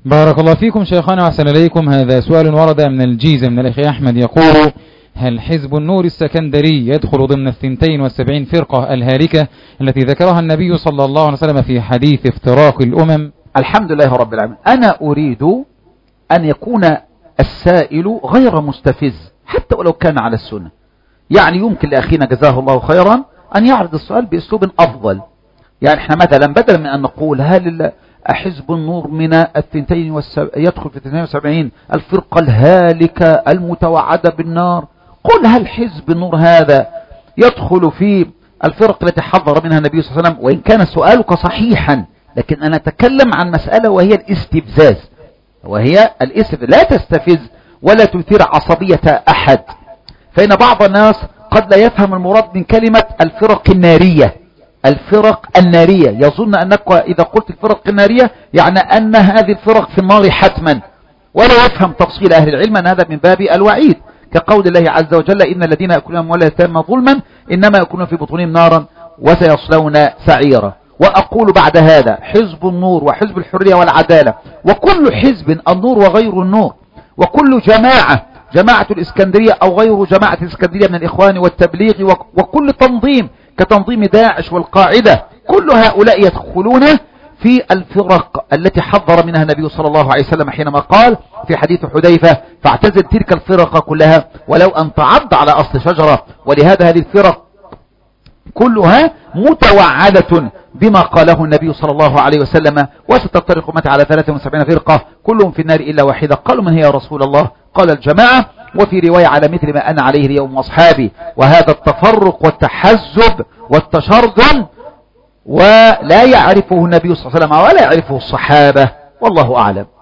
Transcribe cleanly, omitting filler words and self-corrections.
بارك الله فيكم شيخنا وأحسن إليكم. هذا سؤال ورد من الجيزة من الأخ أحمد يقول: هل حزب النور السكندري يدخل ضمن 72 فرقة الهالكة التي ذكرها النبي صلى الله عليه وسلم في حديث افتراق الأمم؟ الحمد لله رب العالمين. أنا أريد أن يكون السائل غير مستفز حتى ولو كان على السنة. يعني يمكن لأخينا جزاه الله خيرا أن يعرض السؤال بأسلوب أفضل. يعني احنا مثلا بدلا من أن نقول هل حزب النور من يدخل في 72 الفرقة الهالكة المتوعدة بالنار، قل هل حزب النور هذا يدخل في الفرق التي حذر منها النبي صلى الله عليه وسلم؟ وإن كان سؤالك صحيحا، لكن أنا أتكلم عن مسألة وهي الاستفزاز، لا تستفز ولا تثير عصبية أحد. فإن بعض الناس قد لا يفهم المراد من كلمة الفرق النارية، يظن أنك إذا قلت الفرق النارية يعني أن هذه الفرق في النار حتما، ولا يفهم تفصيل أهل العلم أن هذا من باب الوعيد، كقول الله عز وجل: إن الذين يأكلون أموال اليتامى ظلما إنما يأكلون في بطونهم نارا وسيصلون سعيرا. وأقول بعد هذا: حزب النور وحزب الحرية والعدالة وكل حزب، النور وغير النور، وكل جماعة الإسكندرية أو غير جماعة الإسكندرية من الإخوان والتبليغ، وكل تنظيم كتنظيم داعش والقاعدة، كل هؤلاء يدخلون في الفرق التي حذر منها النبي صلى الله عليه وسلم حينما قال في حديث حذيفة: فاعتزل تلك الفرق كلها ولو أن تعض على أصل شجرة. ولهذا هذه الفرق كلها متوعدة بما قاله النبي صلى الله عليه وسلم: وستفترق أمتي على 73 فرقة كلهم في النار إلا واحدة. قالوا: من هي يا رسول الله؟ قال: الجماعة، وفي رواية: على مثل ما أنا عليه اليوم وأصحابي. وهذا التفرق والتحزب والتشرذم ولا يعرفه النبي صلى الله عليه وسلم ولا يعرفه الصحابة، والله أعلم.